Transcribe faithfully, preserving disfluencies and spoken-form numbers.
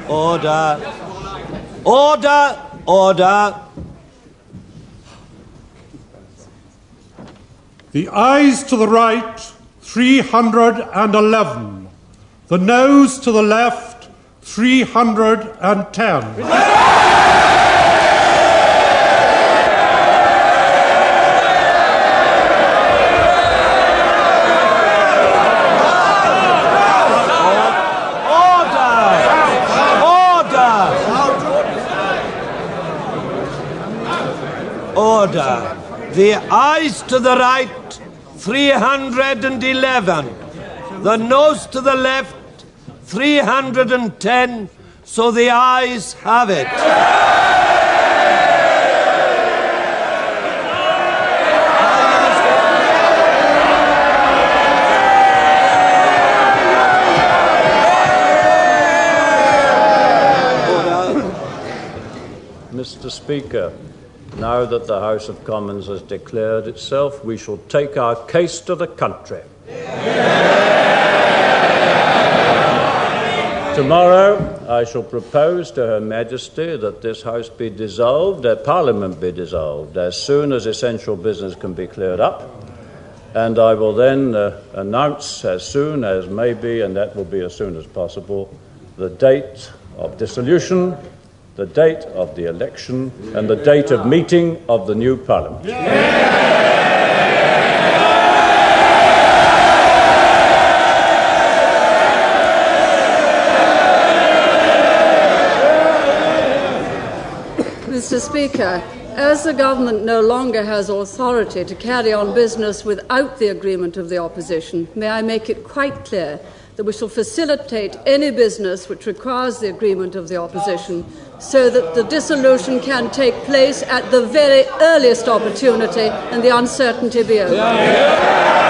Order. Order. Order. The ayes to the right, three hundred eleven. The noes to the left, three hundred ten. Order. The ayes to the right, three hundred eleven. The noes to the left, three hundred ten. So the ayes have it. Mister Speaker, now that the House of Commons has declared itself, we shall take our case to the country. Tomorrow I shall propose to Her Majesty that this House be dissolved, that Parliament be dissolved, as soon as essential business can be cleared up. And I will then uh, announce as soon as may be, and that will be as soon as possible, the date of dissolution, the date of the election, and the date of meeting of the new Parliament. Mister Speaker, as the Government no longer has authority to carry on business without the agreement of the opposition, may I make it quite clear that we shall facilitate any business which requires the agreement of the opposition, so that the dissolution can take place at the very earliest opportunity and the uncertainty be over.